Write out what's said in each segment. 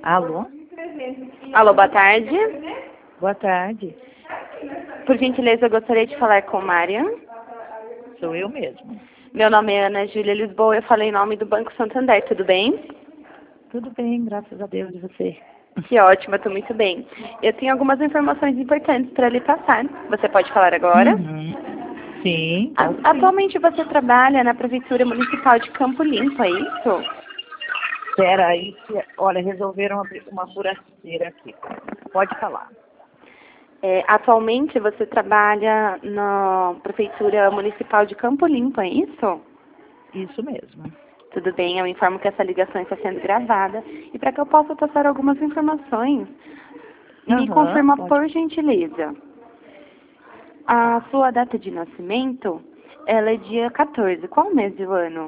Alô? Alô, boa tarde. Boa tarde. Por gentileza, eu gostaria de falar com Marian. Sou eu mesmo. Meu nome é Ana Júlia Lisboa, eu falei em nome do Banco Santander, tudo bem? Tudo bem, graças a Deus, e você? Que ótimo, eu estou muito bem. Eu tenho algumas informações importantes para lhe passar. Você pode falar agora? Sim, pode sim. Atualmente você trabalha na Prefeitura Municipal de Campo Limpo, é isso? Espera aí, olha, resolveram abrir uma furadeira aqui. Pode falar. Atualmente você trabalha na Prefeitura Municipal de Campo Limpo, é isso? Isso mesmo. Tudo bem, eu informo que essa ligação está sendo gravada. E para que eu possa passar algumas informações, me confirma, pode. por gentileza. A sua data de nascimento, ela é dia 14. Qual mês do ano?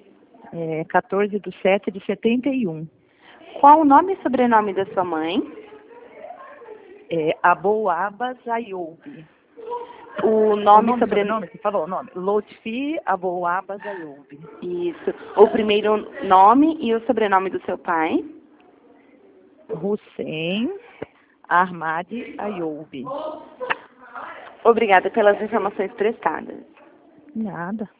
14/7/71. Qual o nome e sobrenome da sua mãe? Abouaba Zayoub. O nome e sobrenome, você falou o nome. Lotfi Abouaba Zayoub. Isso. O primeiro nome e o sobrenome do seu pai? Hussein Ahmad Ayoub. Obrigada pelas informações prestadas. Nada.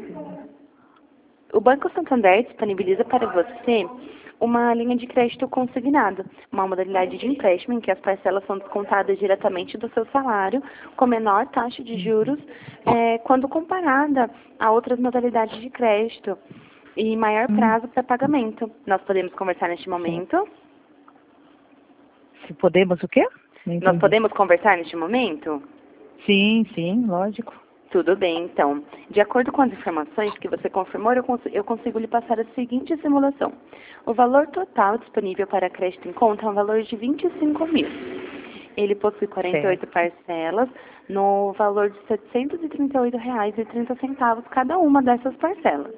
O Banco Santander disponibiliza para você uma linha de crédito consignado, uma modalidade de empréstimo em que as parcelas são descontadas diretamente do seu salário, com menor taxa de juros, quando comparada a outras modalidades de crédito e maior prazo para pagamento. Nós podemos conversar neste momento? Se podemos o quê? Nós podemos conversar neste momento? Sim, lógico. Tudo bem, então. De acordo com as informações que você confirmou, eu consigo lhe passar a seguinte simulação. O valor total disponível para crédito em conta é um valor de 25 mil. Ele possui 48 parcelas no valor de R$ 738,30 cada uma dessas parcelas.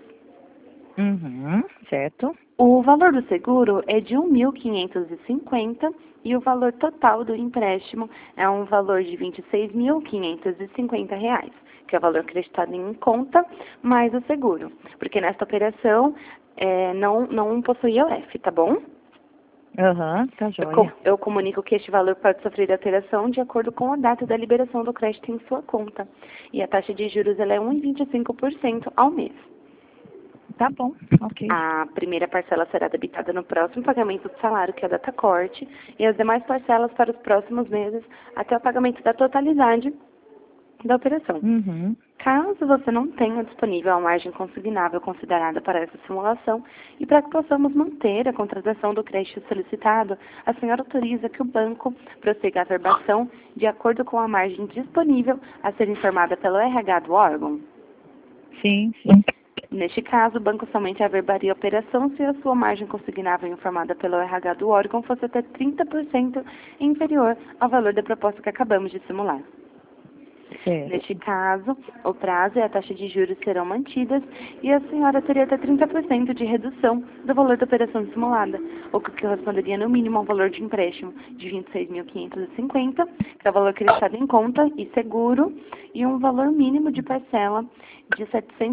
Certo. O valor do seguro é de 1.550 e o valor total do empréstimo é um valor de R$ 26.550, que é o valor acreditado em conta, mais o seguro. Porque nesta operação não possui IOF, tá bom? Tá joia. Eu comunico que este valor pode sofrer alteração de acordo com a data da liberação do crédito em sua conta. E a taxa de juros ela é 1,25% ao mês. Tá bom, ok. A primeira parcela será debitada no próximo pagamento do salário, que é a data corte, e as demais parcelas para os próximos meses, até o pagamento da totalidade da operação. Caso você não tenha disponível a margem consignável considerada para essa simulação, e para que possamos manter a contratação do crédito solicitado, a senhora autoriza que o banco prossiga a averbação de acordo com a margem disponível a ser informada pelo RH do órgão? Sim. Neste caso, o banco somente averbaria a operação se a sua margem consignável informada pelo RH do órgão fosse até 30% inferior ao valor da proposta que acabamos de simular. Neste caso, o prazo e a taxa de juros serão mantidas e a senhora teria até 30% de redução do valor da operação simulada, o que corresponderia no mínimo ao valor de empréstimo de R$ 26.550, que é o valor acreditado em conta e seguro, e um valor mínimo de parcela de R$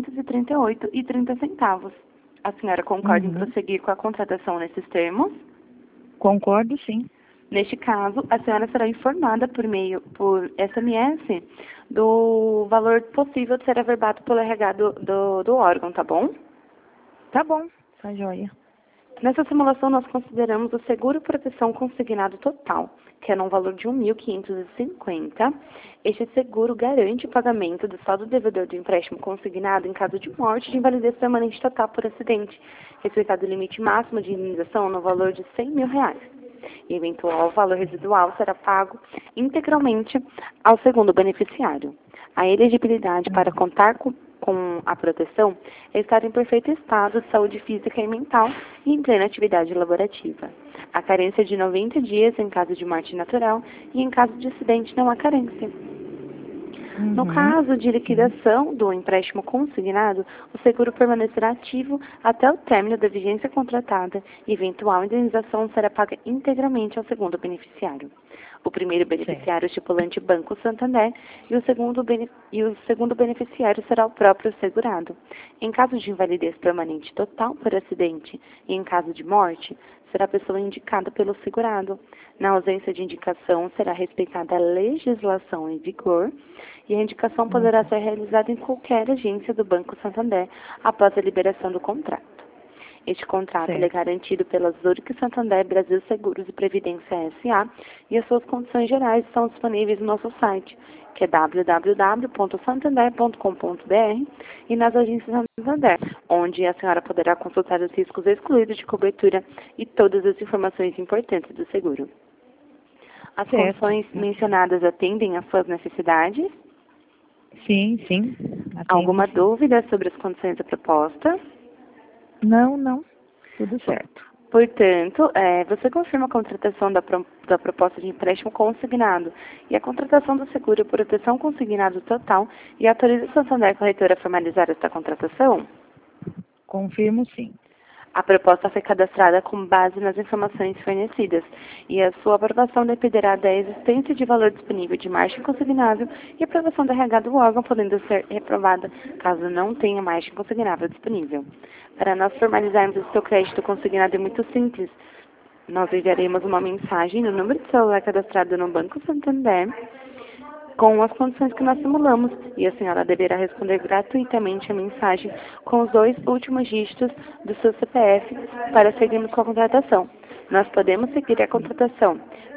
738,30. A senhora concorda em prosseguir com a contratação nesses termos? Concordo, sim. Neste caso, a senhora será informada por SMS do valor possível de ser averbado pelo RH do órgão, tá bom? Tá bom, tá joia. Nessa simulação, nós consideramos o seguro proteção consignado total, que é no valor de R$ 1.550. Este seguro garante o pagamento do saldo devedor do empréstimo consignado em caso de morte de invalidez permanente total por acidente, respeitado o limite máximo de indenização no valor de R$ 100 mil. E eventual valor residual será pago integralmente ao segundo beneficiário. A elegibilidade para contar com a proteção é estar em perfeito estado de saúde física e mental e em plena atividade laborativa. A carência de 90 dias em caso de morte natural e em caso de acidente não há carência. No caso de liquidação do empréstimo consignado, o seguro permanecerá ativo até o término da vigência contratada e eventual indenização será paga integralmente ao segundo beneficiário. O primeiro beneficiário é o estipulante Banco Santander e o segundo beneficiário será o próprio segurado. Em caso de invalidez permanente total por acidente e em caso de morte, será a pessoa indicada pelo segurado. Na ausência de indicação, será respeitada a legislação em vigor e a indicação poderá ser realizada em qualquer agência do Banco Santander após a liberação do contrato. Este contrato é garantido pela Zurich Santander Brasil Seguros e Previdência S.A. e as suas condições gerais estão disponíveis no nosso site, que é www.santander.com.br e nas agências Santander, onde a senhora poderá consultar os riscos excluídos de cobertura e todas as informações importantes do seguro. As condições mencionadas atendem às suas necessidades? Sim, sim. Alguma dúvida sobre as condições da proposta? Não. Tudo certo. Portanto, você confirma a contratação da proposta de empréstimo consignado e a contratação do seguro proteção consignado total e autoriza o Santander Corretora a formalizar esta contratação? Confirmo, sim. A proposta foi cadastrada com base nas informações fornecidas e a sua aprovação dependerá da existência de valor disponível de margem consignável e aprovação da RH do órgão, podendo ser reprovada caso não tenha margem consignável disponível. Para nós formalizarmos o seu crédito consignado é muito simples. Nós enviaremos uma mensagem no número de celular cadastrado no Banco Santander com as condições que nós simulamos, e a senhora deverá responder gratuitamente a mensagem com os 2 últimos dígitos do seu CPF para seguirmos com a contratação. Nós podemos seguir a contratação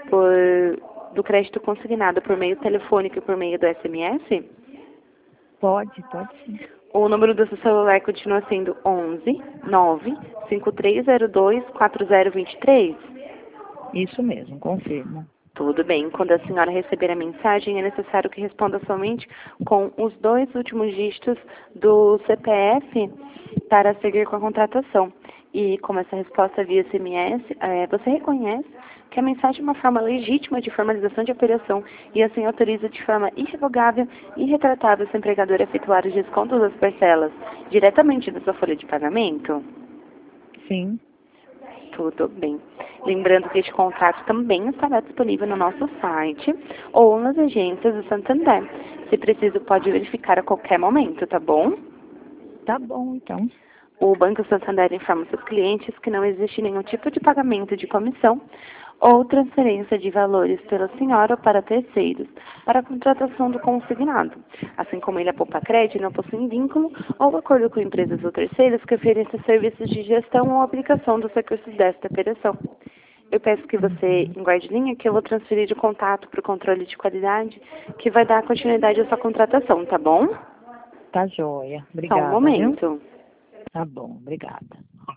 do crédito consignado por meio telefônico e por meio do SMS? Pode sim. O número do seu celular continua sendo 11 9 5302 4023? Isso mesmo, confirmo. Tudo bem. Quando a senhora receber a mensagem, é necessário que responda somente com os 2 últimos dígitos do CPF para seguir com a contratação. E como essa resposta via SMS, você reconhece que a mensagem é uma forma legítima de formalização de operação e assim autoriza de forma irrevogável e irretratável seu empregador a efetuar os descontos das parcelas diretamente da sua folha de pagamento? Sim. Tudo bem. Lembrando que este contrato também estará disponível no nosso site ou nas agências do Santander. Se preciso, pode verificar a qualquer momento, tá bom? Tá bom, então. O Banco Santander informa seus clientes que não existe nenhum tipo de pagamento de comissão ou transferência de valores pela senhora ou para terceiros para a contratação do consignado, assim como ele a Poupa Crédito não possui vínculo ou acordo com empresas ou terceiros que ofereçam serviços de gestão ou aplicação dos recursos desta operação. Eu peço que você guarde linha que eu vou transferir o contato para o controle de qualidade que vai dar continuidade à sua contratação, tá bom? Tá joia. Obrigada. Só um momento. Viu? Tá bom, obrigada.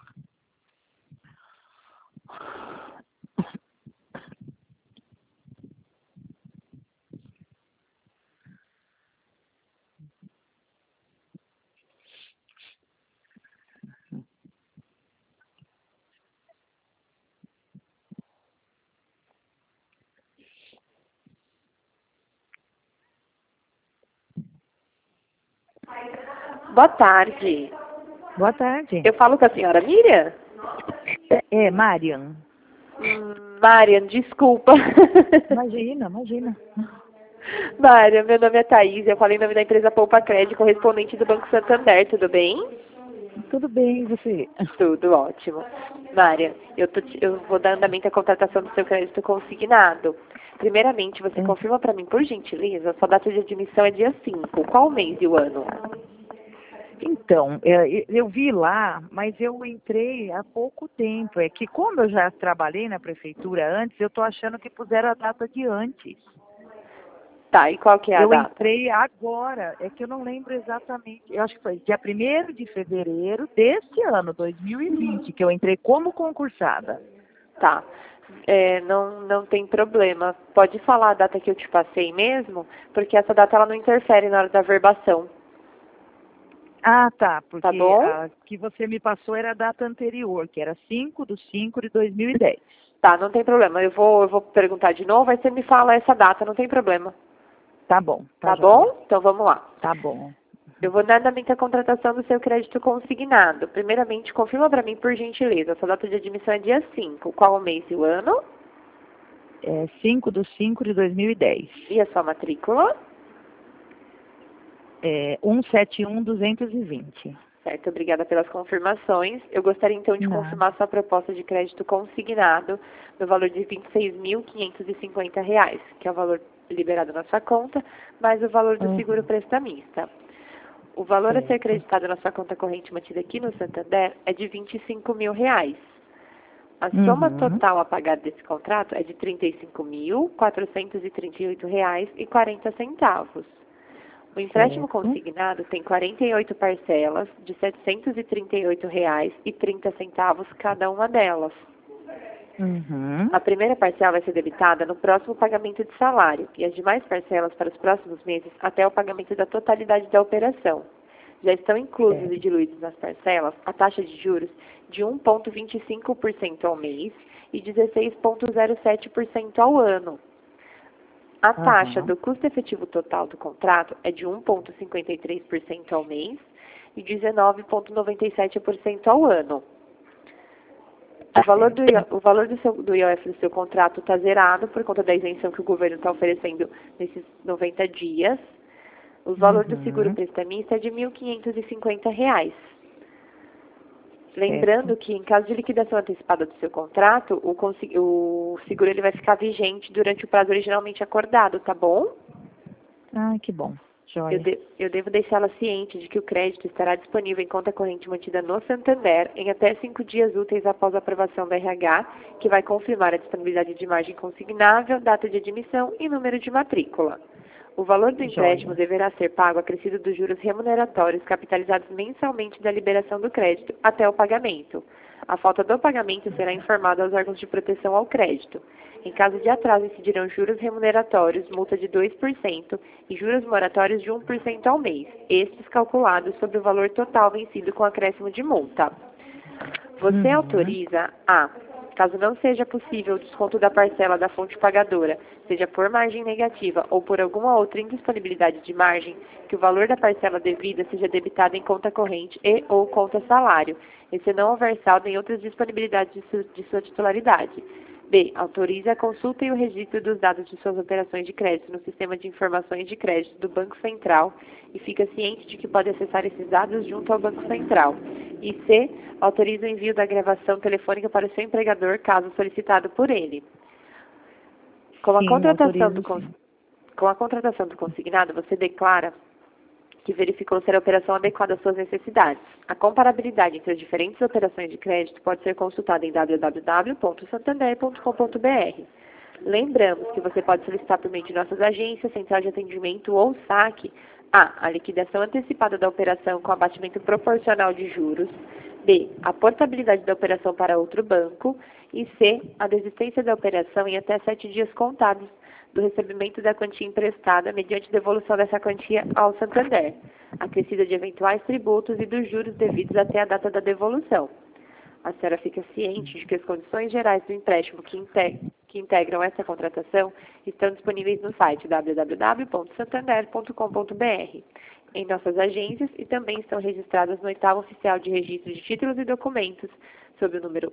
Boa tarde. Boa tarde. Eu falo com a senhora Miriam? Marian. Marian, desculpa. Imagina. Marian, meu nome é Thaís, eu falei em nome da empresa Poupa Crédito, correspondente do Banco Santander, tudo bem? Tudo bem, e você? Tudo ótimo. Marian, eu vou dar andamento à contratação do seu crédito consignado. Primeiramente, você confirma para mim, por gentileza, sua data de admissão é dia 5. Qual o mês e o ano? Então, eu vi lá, mas eu entrei há pouco tempo. É que como eu já trabalhei na prefeitura antes, eu tô achando que puseram a data de antes. Tá, e qual que é a data? Eu entrei agora, é que eu não lembro exatamente. Eu acho que foi dia 1º de fevereiro deste ano, 2020, que eu entrei como concursada. Tá. Não tem problema. Pode falar a data que eu te passei mesmo, porque essa data ela não interfere na hora da verbação. Ah, tá, porque tá bom? A que você me passou era a data anterior, que era 5/5/2010. Tá, não tem problema. Eu vou perguntar de novo, aí você me fala essa data, não tem problema. Tá bom. Tá bom? Então vamos lá. Tá bom. Eu vou dar andamento à contratação do seu crédito consignado. Primeiramente, confirma para mim, por gentileza, a sua data de admissão é dia 5. Qual o mês e o ano? É 5/5/2010. E a sua matrícula? 171220. Certo, obrigada pelas confirmações. Eu gostaria então de confirmar sua proposta de crédito consignado no valor de R$ 26.550, que é o valor liberado na sua conta, mais o valor do seguro prestamista. O valor a ser acreditado na sua conta corrente mantida aqui no Santander é de R$ 25.000. A soma total a pagar desse contrato é de R$ 35.438,40. O empréstimo consignado tem 48 parcelas de R$ 738,30 cada uma delas. A primeira parcela vai ser debitada no próximo pagamento de salário e as demais parcelas para os próximos meses até o pagamento da totalidade da operação. Já estão inclusos e diluídos nas parcelas a taxa de juros de 1,25% ao mês e 16,07% ao ano. A taxa do custo efetivo total do contrato é de 1,53% ao mês e 19,97% ao ano. O valor do IOF do seu contrato está zerado por conta da isenção que o governo está oferecendo nesses 90 dias. O valor do seguro prestamista é de R$ 1.550. Lembrando que, em caso de liquidação antecipada do seu contrato, o seguro ele vai ficar vigente durante o prazo originalmente acordado, tá bom? Ah, que bom. Joia. Eu devo deixá-la ciente de que o crédito estará disponível em conta corrente mantida no Santander em até 5 dias úteis após a aprovação da RH, que vai confirmar a disponibilidade de margem consignável, data de admissão e número de matrícula. O valor do empréstimo deverá ser pago acrescido dos juros remuneratórios capitalizados mensalmente da liberação do crédito até o pagamento. A falta do pagamento será informada aos órgãos de proteção ao crédito. Em caso de atraso, incidirão juros remuneratórios, multa de 2% e juros moratórios de 1% ao mês, estes calculados sobre o valor total vencido com acréscimo de multa. Você autoriza a, caso não seja possível o desconto da parcela da fonte pagadora, seja por margem negativa ou por alguma outra indisponibilidade de margem, que o valor da parcela devida seja debitado em conta corrente e ou conta salário, e se não houver saldo em outras disponibilidades de sua titularidade. B. Autoriza a consulta e o registro dos dados de suas operações de crédito no Sistema de Informações de Crédito do Banco Central e fica ciente de que pode acessar esses dados junto ao Banco Central. E C. Autoriza o envio da gravação telefônica para o seu empregador, caso solicitado por ele. Com a contratação do consignado, você declara que verificou ser a operação adequada às suas necessidades. A comparabilidade entre as diferentes operações de crédito pode ser consultada em www.santander.com.br. Lembramos que você pode solicitar por meio de nossas agências, central de atendimento ou saque a liquidação antecipada da operação com abatimento proporcional de juros, B. A portabilidade da operação para outro banco e C. A desistência da operação em até 7 dias contados do recebimento da quantia emprestada mediante devolução dessa quantia ao Santander, acrescida de eventuais tributos e dos juros devidos até a data da devolução. A senhora fica ciente de que as condições gerais do empréstimo que integram essa contratação estão disponíveis no site www.santander.com.br, em nossas agências e também estão registradas no 8º Oficial de Registro de Títulos e Documentos, sob o número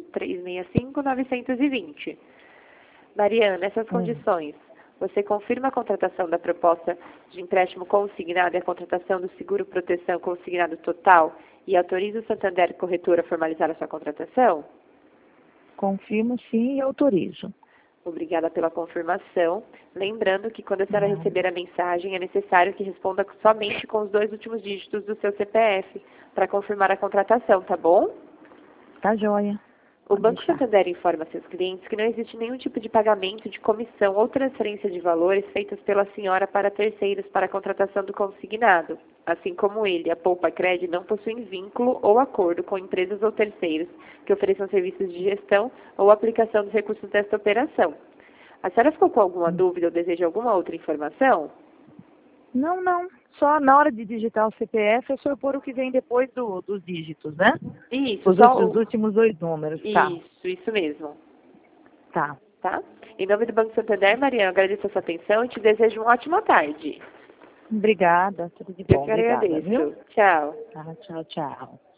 1-365-920. Mariana, nessas condições, você confirma a contratação da proposta de empréstimo consignado e a contratação do seguro proteção consignado total e autoriza o Santander Corretora a formalizar a sua contratação? Confirmo sim e autorizo. Obrigada pela confirmação. Lembrando que quando a senhora receber a mensagem, é necessário que responda somente com os 2 últimos dígitos do seu CPF para confirmar a contratação, tá bom? Tá joia. O Banco Santander informa seus clientes que não existe nenhum tipo de pagamento de comissão ou transferência de valores feitas pela senhora para terceiros para a contratação do consignado. Assim como ele, a Poupa Cred não possuem vínculo ou acordo com empresas ou terceiros que ofereçam serviços de gestão ou aplicação dos recursos desta operação. A senhora ficou com alguma dúvida ou deseja alguma outra informação? Não. Só na hora de digitar o CPF é só pôr o que vem depois dos dígitos, né? Isso. Os últimos 2 números, tá? Isso mesmo. Tá. Em nome do Banco Santander, Mariana, agradeço a sua atenção e te desejo uma ótima tarde. Obrigada, tudo de bom. Eu que agradeço. Tchau. Tchau.